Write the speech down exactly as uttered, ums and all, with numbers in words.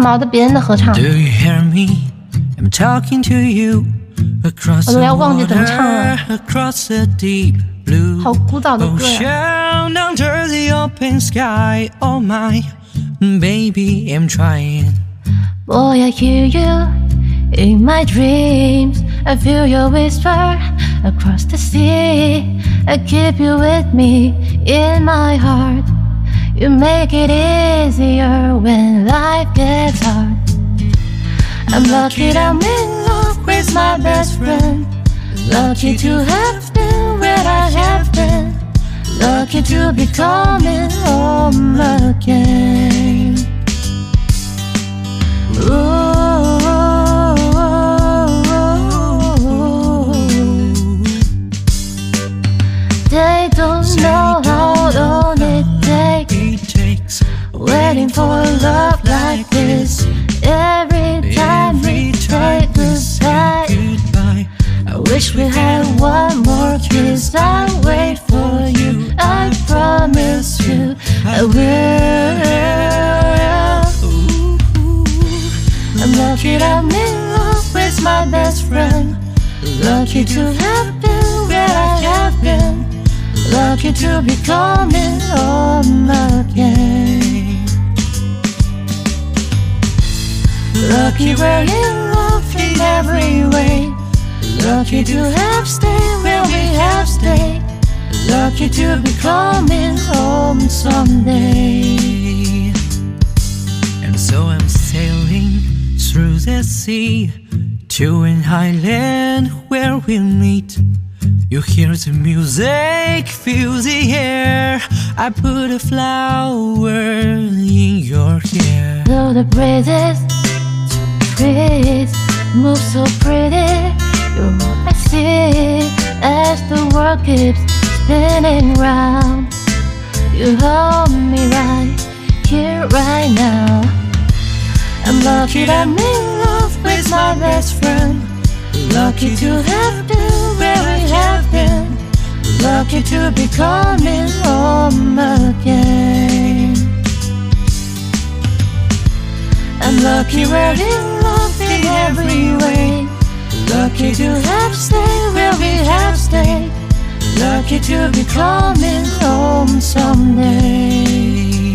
毛的别人的合唱。 Do you hear me? I'm talking to you across the water, across the deep blue 好枯燥的歌呀。 ocean, under the open sky. Oh my, baby, I'm trying. Boy, I hear you in my dreams. I feel your whisper across the sea. I keep you with me in my heart. You make it easier when life gets hard. I'm lucky that I'm in love with my best friend. Lucky to have been where I have been. Lucky to be coming home again. Ooh. They don't know how long it takes waiting for a love like this. Every time we say goodbye, I wish we had one more kiss. I'll wait for you, I promise you I will. I'm lucky that I'm in love with my best friend. Lucky to have been where I have been. Lucky to be coming home again. Lucky we're in love in every way. Lucky to have stayed where we have stayed. Lucky to be coming home someday. And so I'm sailing through the sea to an island where we'll meet. You hear the music, feel the air. I put a flower in your hair. Though the breezes, trees move so pretty, you're all I see as the world keeps spinning round. You hold me right here, right now. I'm lucky that I'm in love with my best friend. Lucky to have been where we have been. Lucky to be coming home again. I'm lucky we're in love in every way. Lucky to have stayed where we have stayed. Lucky to be coming home someday.